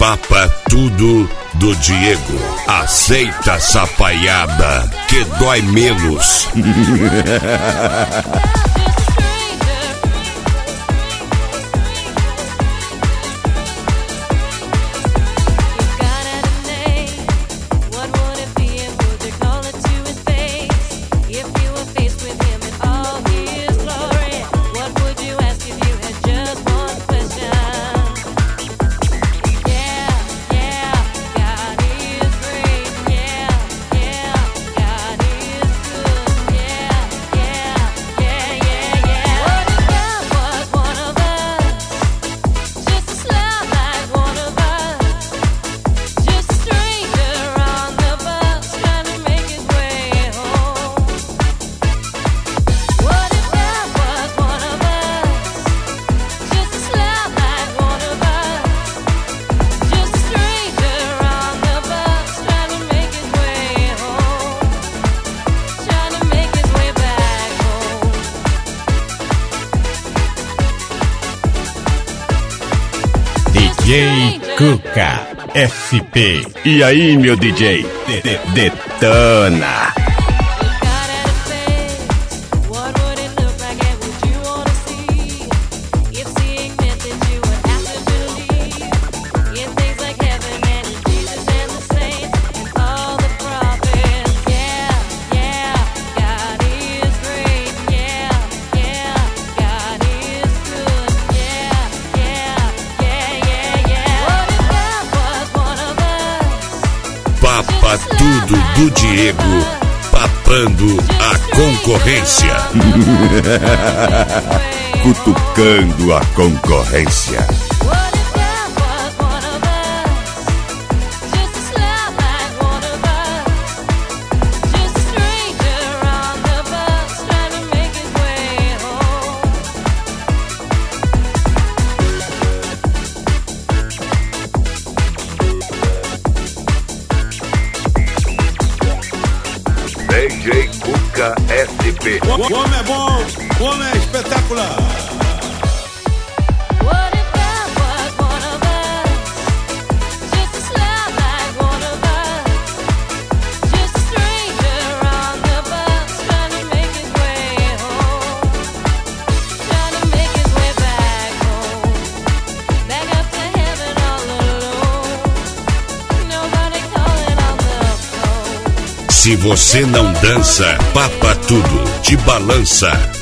Papa tudo do Diego. Aceita essa paiada que dói menos. DJ Cuca SP. E aí, meu DJ? Detona. Papa tudo do Diego, papando a concorrência. Cutucando a concorrência. DJ Cuca SP. O homem é bom, o homem é espetacular. Se você não dança, Papa tudo te balança.